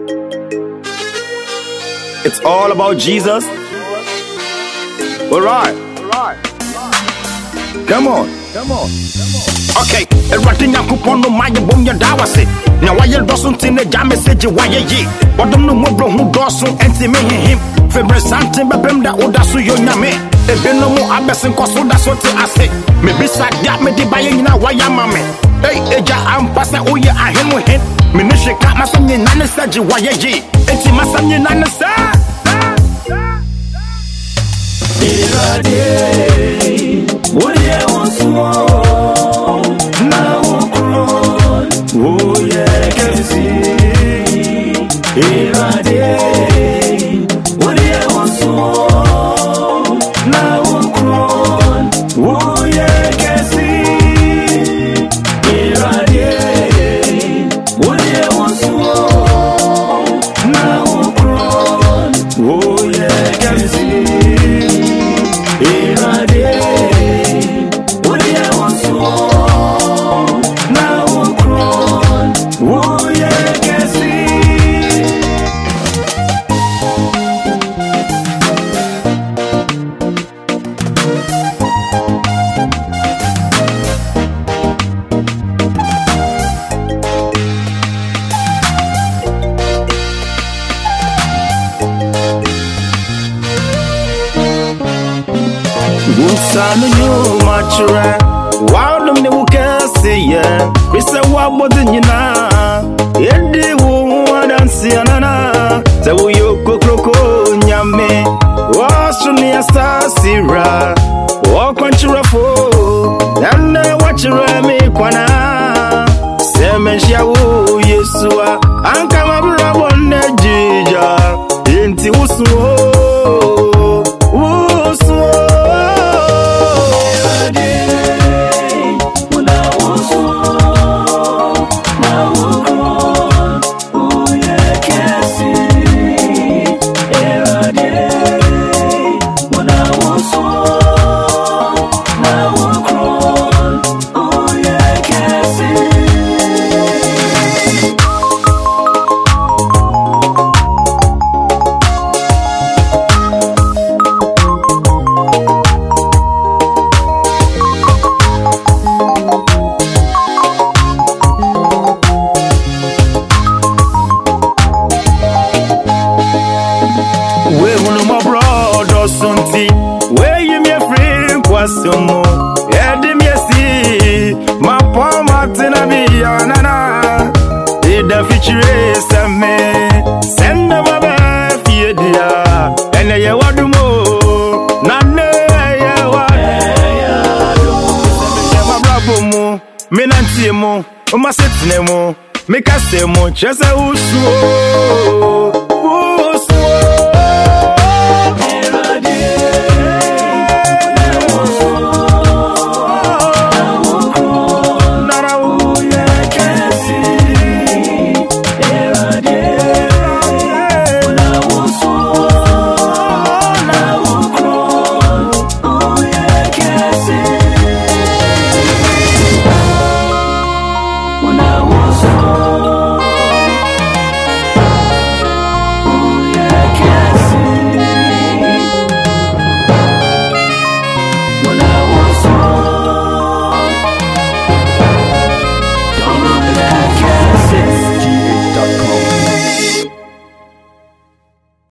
It's all about Jesus. Alright. Come on. Okay, everything I could on my boom your dawase. Now why you doesn't in the jam message why ye? But don't know more who doesn't enter me him. Favorite something but them that would so you name. If you no more abbess and cost that's what I say. Maybe sad that me the buying now why I'm a man. Hey, Eja, I'm passing oh yeah, I him with him. Ministry cat my son in Nana said you why ye. It's my son in Nana sa. What do you want to now? Oh, yeah, can see. What do you want to now? Oh, yeah, can see. What do you want to now? Oh, yeah, can see. Sanu you machura wow them ne see ya we say what bodin na edi wo dance anana say wo yo kokroko nyame wasu ni asasira wo kwanchura fo na wachira me kwana se menhia wo yesua anka mabra bonne jija enti wusu where you me free kwasumo edim yesi my poor martina be yanana ida feature same send my baby fiedia ene ye wadumo na ne ye wadu my bravo mo me nantie mo o ma setne mo me kase mo chese usu